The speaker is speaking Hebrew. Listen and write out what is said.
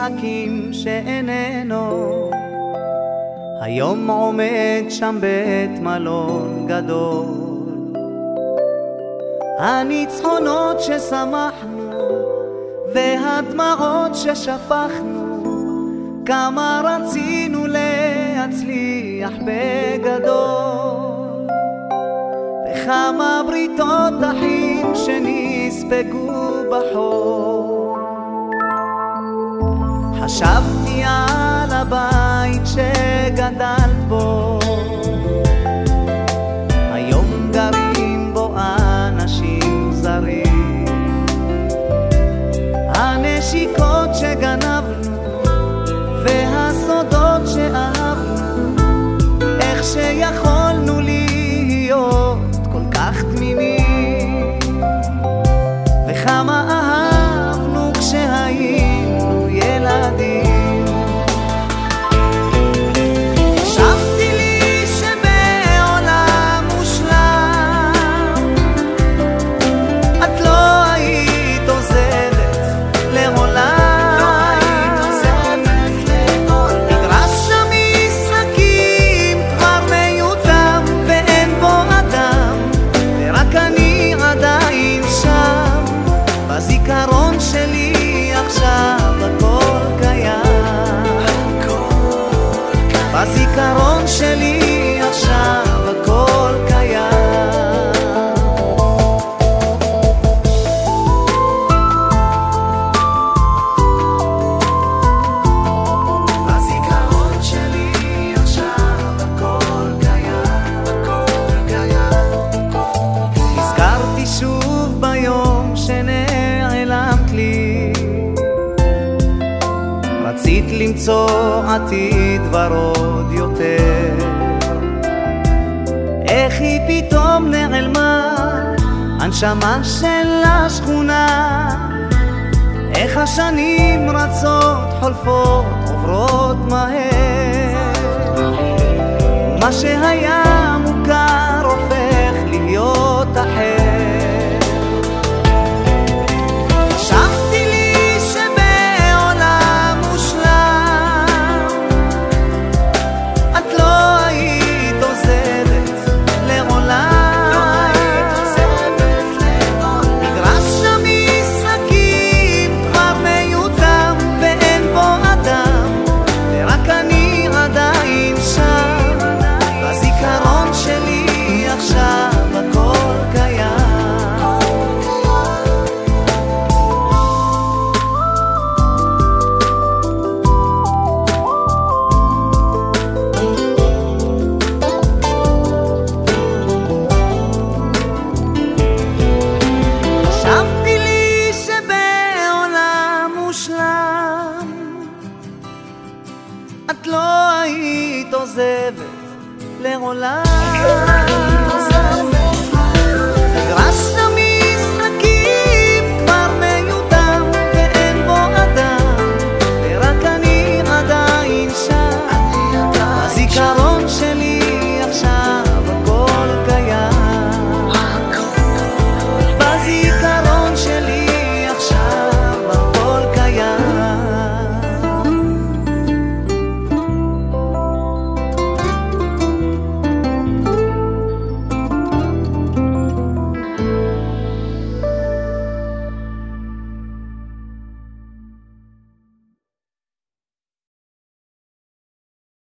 משחקים שאיננו. היום עומד שם בית מלון גדול, הניצחונות ששמחנו והדמעות ששפכנו, כמה רצינו להצליח בגדול, וכמה בריתות אחים שנספגו בחול. חשבתי על הבית שגדלת בו, היום גרים בו אנשים זרים, הנשיקות שגנבנו והסודות שאהבנו, איך שיכולנו להיות כל כך תמימים, וכמה אהבנו כשהיינו ילדים. חשבתי לי שבעולם מושלם את לא היית עוזבת לעולם, בזיכרון שלי עכשיו הכל קיים, בזיכרון שלי עכשיו הכל קיים. בזיכרון שלי עכשיו הכל קיים, הכל קיים. נזכרתי שוב ביום שנעלמת לי, רצית למצוא עתיד ורוד יותר, איך היא פתאום נעלמה, הנשמה של השכונה, איך השנים רצות חולפות עוברות מהר, מה שהיה מוכר הופך להיות אחר. את לא היית עוזבת לעולם,